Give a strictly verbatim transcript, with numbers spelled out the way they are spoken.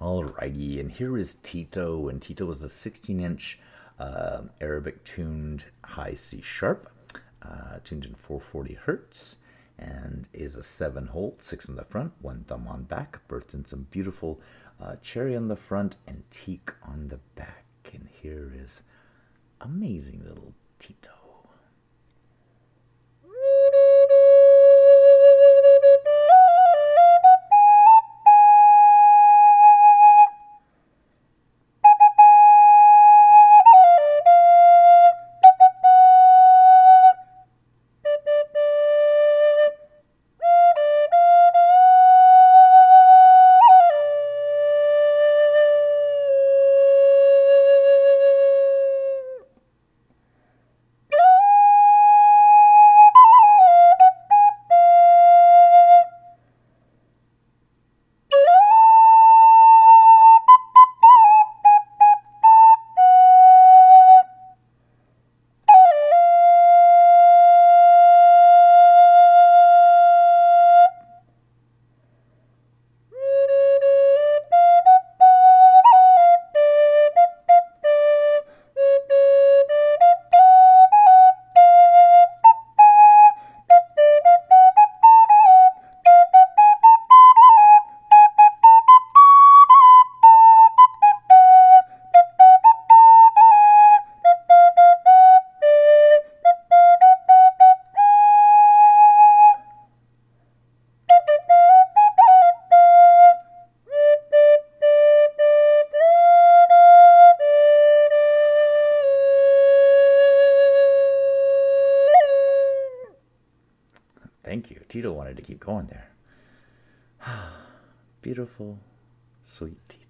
Alrighty, and here is Tito, and Tito is a sixteen inch uh, Arabic tuned high C sharp, uh, tuned in four forty hertz, and is a seven hole, six on the front, one thumb on back, birthed in some beautiful uh, cherry on the front and teak on the back. And here is amazing little Tito. Thank you. Tito wanted to keep going there. Beautiful, sweet Tito.